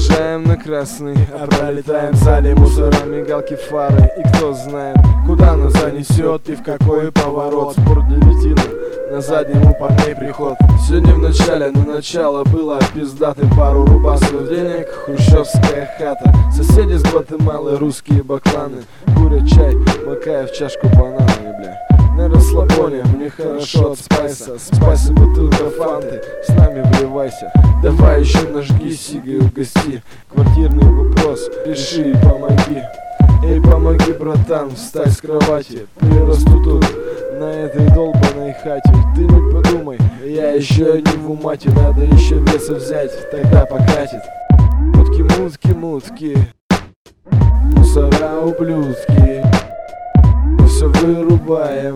проезжаем на красный, а пролетаем в зале мусора, мигалки, фары. И кто знает, куда нас занесет и в какой поворот. Спорт для детина, на заднем у парней приход. Сегодня в начале, но начало было пиздатый. Пару рубасов денег, хрущевская хата. Соседи с Гватемалы, русские бакланы. Курят чай, макая в чашку бананы, бля. На расслабоне, мне хорошо от спайса. Спайс и бутылка фанты, с нами вливайся. Давай еще нажги, сигай, угости. Квартирный вопрос, реши и помоги. Эй, помоги, братан, встать с кровати. Прирасту тут, на этой долбаной хате. Ты не подумай, я еще не в умате. Надо еще веса взять, тогда покатит. Мутки, мутки, мутки, мусора, ублюдки. Мы все вырубаем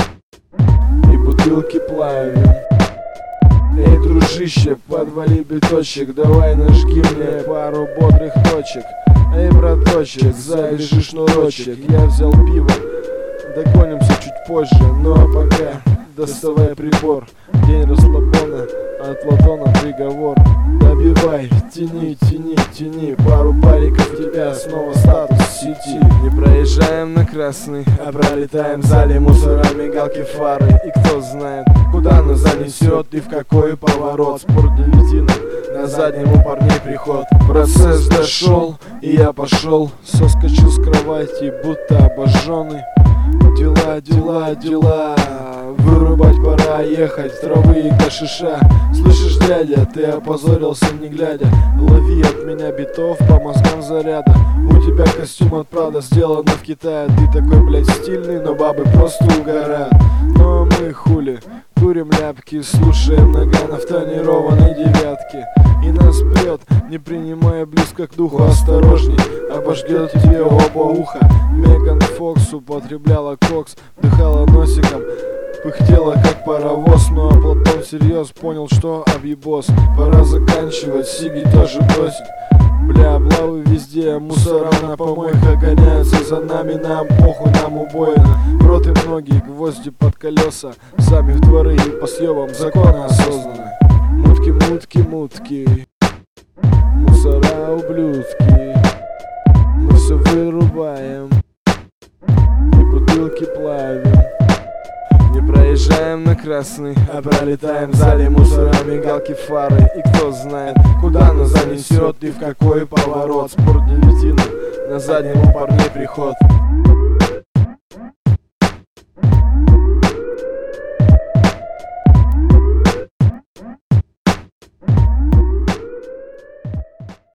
и бутылки плавим. Эй, дружище, подвали биточек, давай нажги мне пару бодрых точек. Эй, браточек, завяжи шнурочек. Я взял пиво, догонимся чуть позже. Ну а пока доставай прибор. День расслабона, от Платона приговор. Добивай, тяни, тяни, тяни. Пару париков тебя, снова статус в сети. Не проезжаем на красный, а пролетаем в зале мусора, мигалки, фары. И кто знает, куда нас занесет и в какой поворот. Спорт для детина, на заднем у парней приход. Процесс дошел, и я пошел. Соскочил с кровати, будто обожженный. Дела, дела, дела. Вырубать пора, ехать, травы и гашиша. Слышишь, дядя, ты опозорился не глядя. Лови от меня битов по мозгам заряда. У тебя костюм от Прада, сделан в Китае. Ты такой, блядь, стильный, но бабы просто угорают. Но мы хули, курим ляпки, слушаем нога в тонированной девятке. И нас прет, не принимая близко к духу. Осторожней, обожгет тебе оба уха. Меган Фокс употребляла кокс, дыхала носиком, пыхтела как паровоз. Ну а Платон всерьез понял, что объебос. Пора заканчивать, сиги тоже бросить. Бля, облавы везде, мусора на помойках гоняются за нами. Нам похуй, нам убойно. В рот и многие гвозди под колеса. Сами в дворы и по съебам закона осознанно. Мутки, мутки, мутки, мусора, ублюдки. Мы все вырубаем и бутылки плавим. Не проезжаем на красный, а пролетаем в зале мусора, мигалки, фары. И кто знает, куда нас занесет и в какой поворот. Спорт для детина, на заднем у парней приход.